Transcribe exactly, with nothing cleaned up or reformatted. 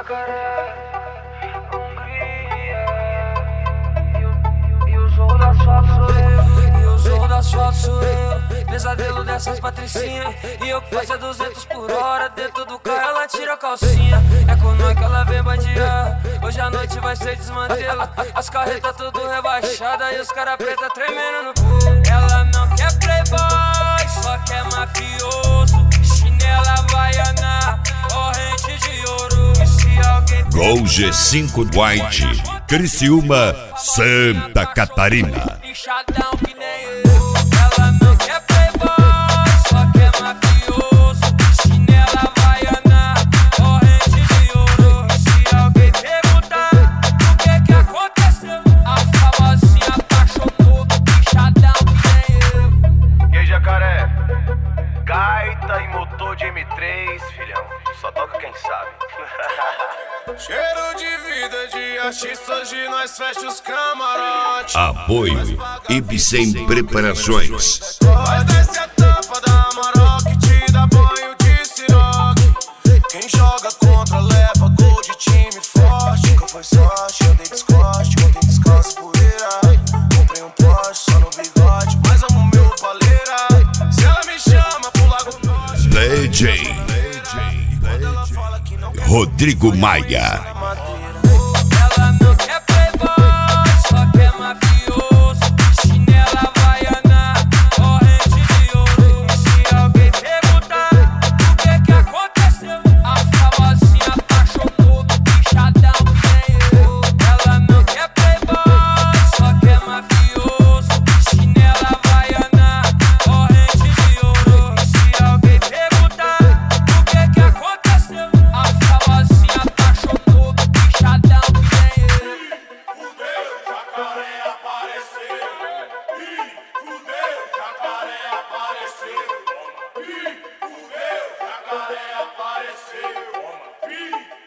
Jacaré, Hungria. E o, e o zorro do asfalto sou eu. E o zorro do asfalto sou eu. Pesadelo dessas patricinhas. E eu que faço a duzentos por hora. Dentro do carro ela tira a calcinha. É com nós que ela vem bandear. Hoje a noite vai ser desmantelo. As carretas tudo rebaixadas. E os cara preta tremendo no cu. Ela não quer playboy, só quer mafioso. Chinela havaiana, corrente de ouro. E se alguém Gol G cinco White, Criciúma, Santa Catarina. Lixadão que nem eu. Ela não quer playboy, só quer mafioso. Chinela havaiana, corrente de ouro. E se alguém perguntar o que que aconteceu, a famosinha apaixonou. Lixadão que nem eu. E aí, Jacaré? Gaita e motor de M três, filhão. Só toca quem sabe. Cheiro de vida de artista, hoje nós fecha os camarotes. Apoio Ibsen Preparações. Nós desce a tampa da Amarok, te dá banho de siroque. Quem joga contra leva gol de time forte. Nunca foi sorte, andei descoste, ontem descanso poeira. Comprei um Porsche só no bigode, mas amo meu paleira. Se ela me chama pro Lago Norte, D J Rodrigo Maia. Ela não quer playboy, só quer mafioso. Chinela havaiana, corrente de ouro. E se alguém perguntar o que que aconteceu, a famosinha apaixonou. Lixadão que nem eu. Ela não quer playboy, só quer mafioso. Chinela havaiana, corrente de ouro. E se alguém perguntar o que que aconteceu, a famosinha apaixonou. Lixadão que nem eu. fudeu, jacaré apareceu. Ih, fudeu, jacaré apareceu. Ih, fudeu, jacaré apareceu. Ih,